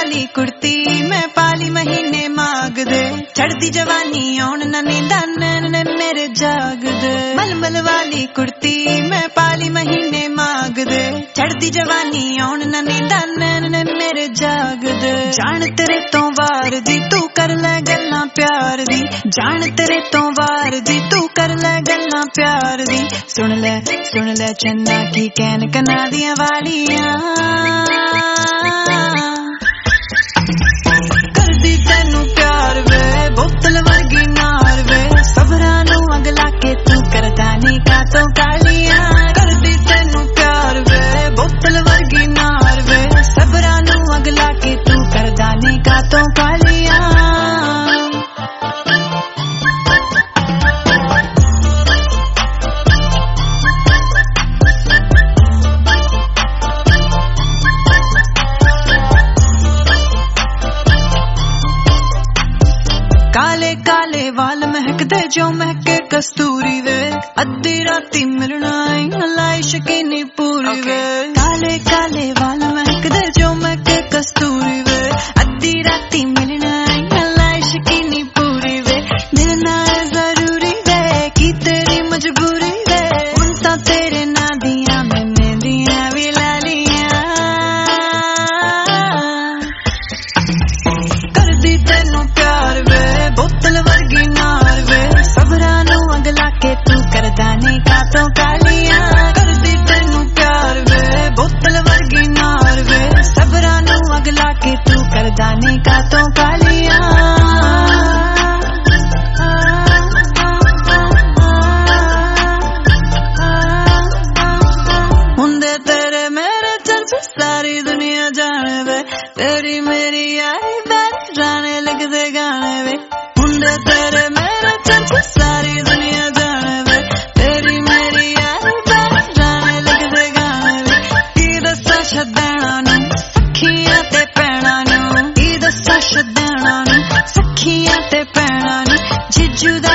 वाली कुर्ती मैं पाली महीने मांग दे चढ़ती जवानी आउण ना नींदा नैन मेरे जाग दे मलमल वाली कुर्ती मैं पाली महीने मांग दे चढ़ती जवानी आउण ना नींदा नैन मेरे जाग दे जान तेरे तो वार दी तू कर ले गल्लां प्यार दी जान तेरे तो वार दी तू कर ले गल्लां प्यार दी सुन ले चन्ना की कैन कना दियां वालियां करदी तैनू प्यार वे बोतल वर्गी नार वे सबरां नू अगला के तू करदा नी कातों कालियां करदी तैनू प्यार वे बोतल वर्गी नार वे सबरां नू अगला के तू करदा नी कातों कालियां काले काले वाल महकदे जो महके कस्तूरी वे अद्धी राती मिलना लाई शकीनी पूरी वे काले काले वाल महकदे जो महके कस्तूरी वे अद्धी राती मिलना लाई शकीनी पूरी वे मिलना है जरूरी वे की तेरी मजबूरी वे उन ता तेरे ना दिया मैंने दिया भी ला लिया कर दी तेनू प्यार वे बोतल वर्गी नार वे सबरां नू अगला के तू करदा नी कातों कालियां करदी तैनू प्यार वे बोतल वर्गी नार वे सबरां नू अगला के तू करदा नी कातों कालियां हुंदे तेरे मेरे चर्चे सारी दुनिया जाने वे तेरी मेरी आई बैठ जाने लगदे गाने वे हुंदे तेरे मेरे चर्चे सारी दुनिया जाने वे तेरी मेरी आई बैठ जाने लगदे गाने वे की दस्सा छड्डना नू सखियां ते भैणां नू की दस्सा छड्डना नू सखियां ते भैणां नू जिजू दा